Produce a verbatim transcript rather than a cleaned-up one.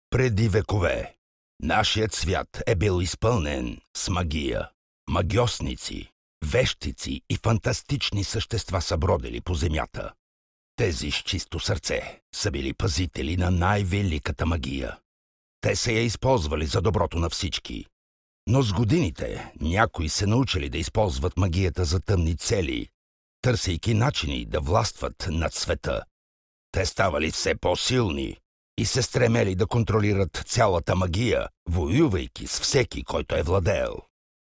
Преди векове нашият свят е бил изпълнен с магия. Магьосници, вещици и фантастични същества са бродили по земята. Тези с чисто сърце са били пазители на най-великата магия. Те са я използвали за доброто на всички. Но с годините някои се научили да използват магията за тъмни цели, търсейки начини да властват над света. Те ставали все по-силни и се стремели да контролират цялата магия, воювайки с всеки, който е владеел.